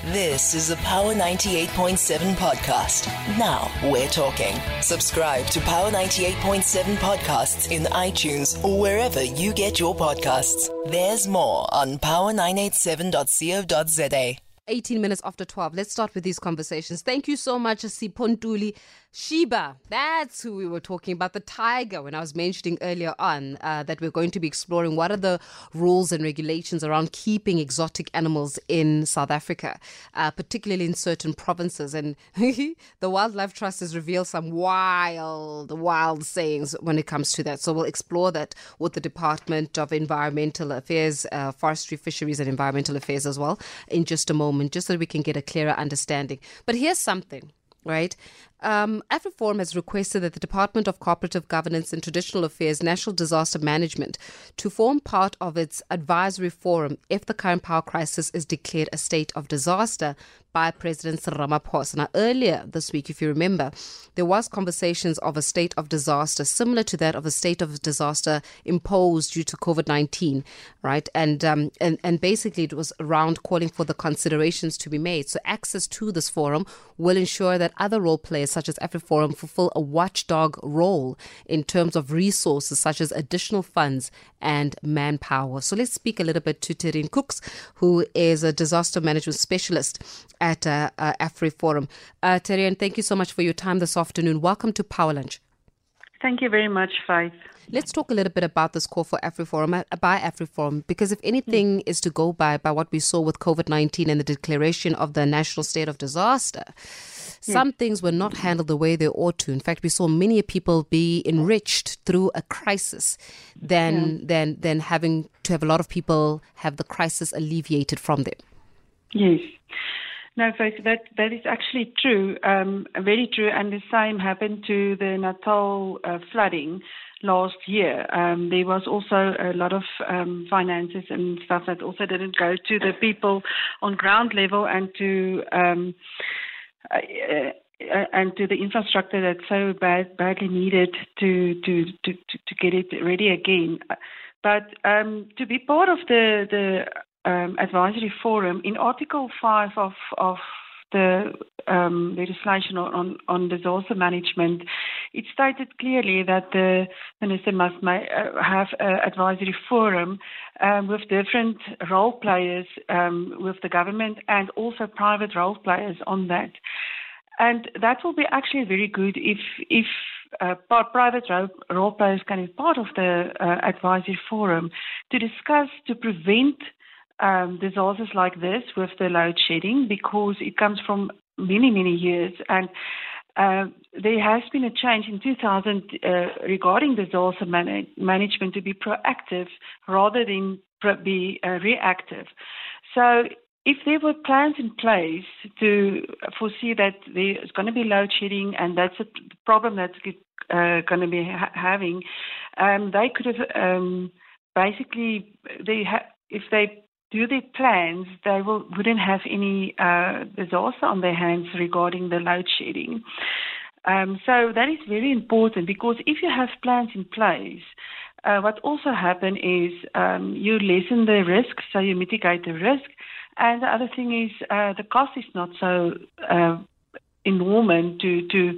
This is a Power 98.7 podcast. Now we're talking. Subscribe to Power 98.7 podcasts in iTunes or wherever you get your podcasts. There's more on power987.co.za. 18 minutes after 12. Let's start with these conversations. Thank you so much, Sipontuli Shiba. That's who we were talking about, the tiger, when I was mentioning earlier on that we're going to be exploring what are the rules and regulations around keeping exotic animals in South Africa, particularly in certain provinces. And the Wildlife Trust has revealed some wild sayings when it comes to that. So we'll explore that with the Department of Environmental Affairs, Forestry, Fisheries and Environmental Affairs as well in just a moment, just so that we can get a clearer understanding. But here's something, right? AfriForum has requested that the Department of Cooperative Governance and Traditional Affairs, National Disaster Management, to form part of its advisory forum if the current power crisis is declared a state of disaster by President Cyril Ramaphosa. Now, earlier this week, if you remember, there was conversations of a state of disaster similar to that of a state of disaster imposed due to COVID-19, right? And basically it was around calling for the considerations to be made. So access to this forum will ensure that other role players such as AfriForum fulfill a watchdog role in terms of resources such as additional funds and manpower. So let's speak a little bit to Terien Cooks, who is a disaster management specialist at AfriForum. Terien, thank you so much for your time this afternoon. Welcome to Power Lunch. Thank you very much, Faith. Let's talk a little bit about this call for AfriForum, by AfriForum, because if anything is to go by what we saw with COVID-19 and the declaration of the national state of disaster, some things were not handled the way they ought to. In fact, we saw many people be enriched through a crisis than having to have a lot of people have the crisis alleviated from them. Yes. No, Faith, that is actually true, very true, and the same happened to the Natal flooding last year. There was also a lot of finances and stuff that also didn't go to the people on ground level and to the infrastructure that's so badly needed to get it ready again. But to be part of the advisory forum, in Article 5 of the legislation on disaster management, it stated clearly that the minister must have an advisory forum with different role players with the government and also private role players on that. And that will be actually very good if private role players can be part of the advisory forum to discuss, to prevent disasters like this with the load shedding, because it comes from many years, and there has been a change in 2000 regarding disaster management to be proactive rather than be reactive. So if there were plans in place to foresee that there is going to be load shedding and that's a problem that's going to be having, they could have basically if they do their plans, they wouldn't have any disaster on their hands regarding the load shedding. So that is very important, because if you have plans in place, what also happens is you lessen the risk, so you mitigate the risk. And the other thing is the cost is not so enormous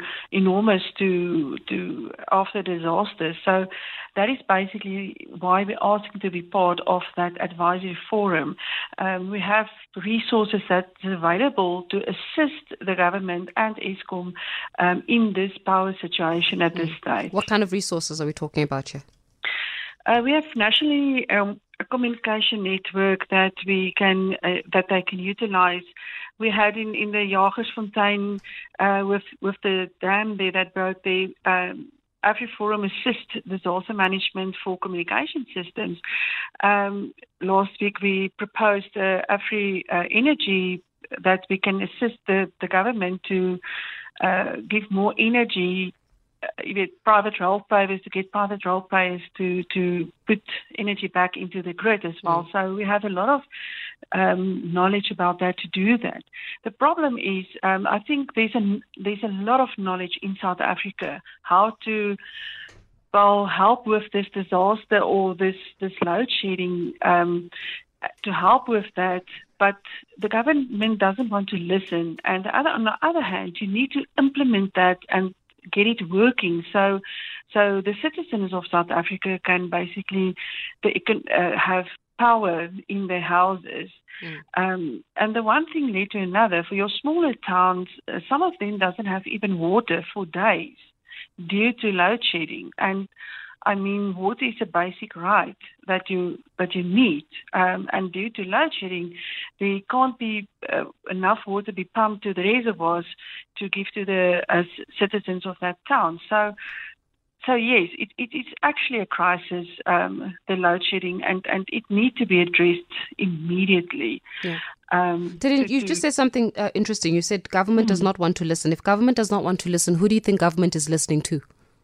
to after disaster. So that is basically why we're asking to be part of that advisory forum. We have resources that's available to assist the government and Eskom in this power situation at this stage. What kind of resources are we talking about here? We have nationally a communication network that we can that they can utilize. We had in the Jagersfontein with the dam there that broke there. AfriForum assist disaster management for communication systems. Last week we proposed Afri Energy that we can assist the government to give more energy. Private role players to get private role players to put energy back into the grid as well. So we have a lot of knowledge about that to do that. The problem is, I think there's a lot of knowledge in South Africa how to help with this disaster or this load shedding. To help with that, but the government doesn't want to listen. And on the other hand, you need to implement that and get it working. So the citizens of South Africa can basically have power in their houses. And the one thing led to another. For your smaller towns, some of them doesn't have even water for days due to load shedding. And I mean, water is a basic right that you need. And due to load shedding, there can't be enough water be pumped to the reservoirs to give to the citizens of that town. So yes, it is actually a crisis, the load shedding, and it needs to be addressed immediately. Yeah. You just said something interesting. You said government does not want to listen. If government does not want to listen, who do you think government is listening to?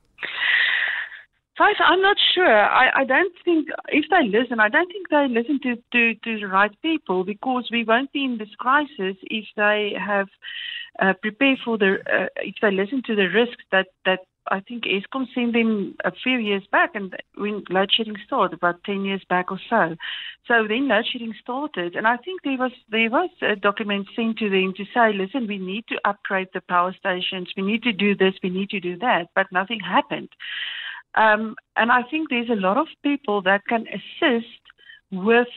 I'm not sure. I don't think, if they listen, I don't think they listen to the right people, because we won't be in this crisis if they have prepared for if they listen to the risks that I think Eskom sent them a few years back, and when load shedding started, about 10 years back or so. So then load shedding started, and I think there was a document sent to them to say, listen, we need to upgrade the power stations, we need to do this, we need to do that, but nothing happened. And I think there's a lot of people that can assist with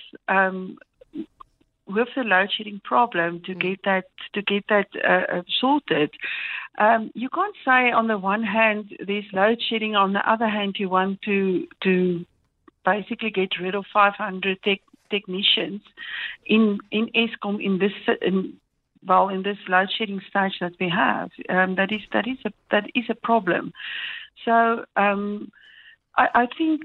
the load shedding problem to get that sorted. You can't say on the one hand there's load shedding, on the other hand you want to basically get rid of 500 technicians in Eskom in this load shedding stage that we have. That is a problem. So I think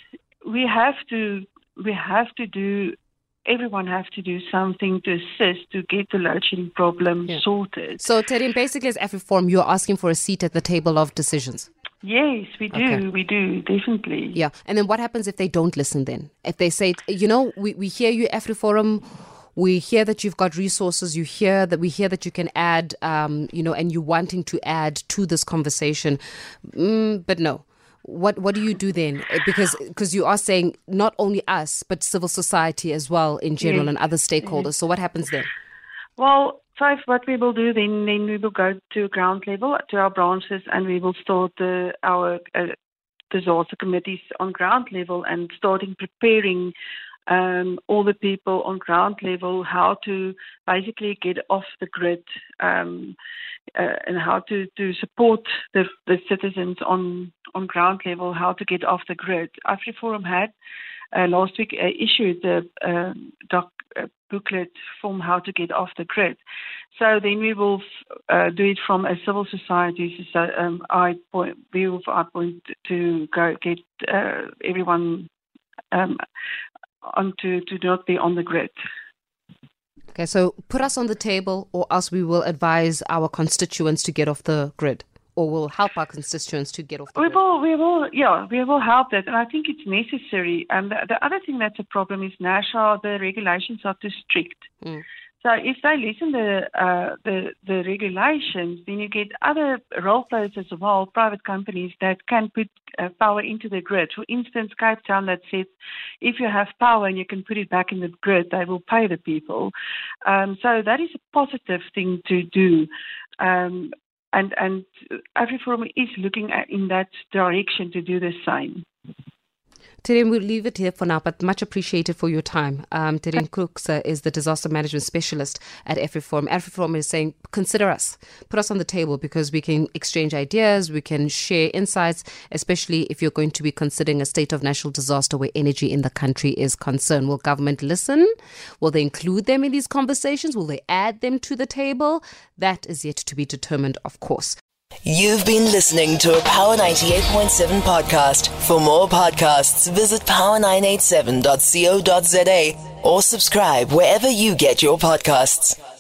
everyone has to do something to assist to get the load shedding problem sorted. So, Terry, basically as AfriForum, you're asking for a seat at the table of decisions. Yes, we do. Okay. We do, definitely. Yeah. And then what happens if they don't listen then? If they say, we hear you, AfriForum, we hear that you've got resources, we hear that you can add, and you're wanting to add to this conversation, but no. What do you do then? Because you are saying not only us, but civil society as well in general and other stakeholders. So what happens then? Well, what we will do then we will go to ground level, to our branches, and we will start our disaster committees on ground level and starting preparing all the people on ground level how to basically get off the grid and how to support the citizens on ground level, how to get off the grid. AfriForum had last week issued a booklet from how to get off the grid. So then we will do it from a civil society. So we will to go get everyone to not be on the grid. Okay, so put us on the table, or else we will advise our constituents to get off the grid, or we'll help our constituents to get off the grid. We will help that, and I think it's necessary. And the other thing that's a problem is NASHA, the regulations are too strict. So if they listen to the regulations, then you get other role players as well, private companies that can put power into the grid. For instance, Cape Town that says if you have power and you can put it back in the grid, they will pay the people. So that is a positive thing to do. And AfriForum is looking in that direction to do the same. Terry, we'll leave it here for now, but much appreciated for your time. Terry Crooks is the disaster management specialist at AfriForum. AfriForum is saying, consider us, put us on the table, because we can exchange ideas, we can share insights, especially if you're going to be considering a state of national disaster where energy in the country is concerned. Will government listen? Will they include them in these conversations? Will they add them to the table? That is yet to be determined, of course. You've been listening to a Power 98.7 podcast. For more podcasts, visit power987.co.za or subscribe wherever you get your podcasts.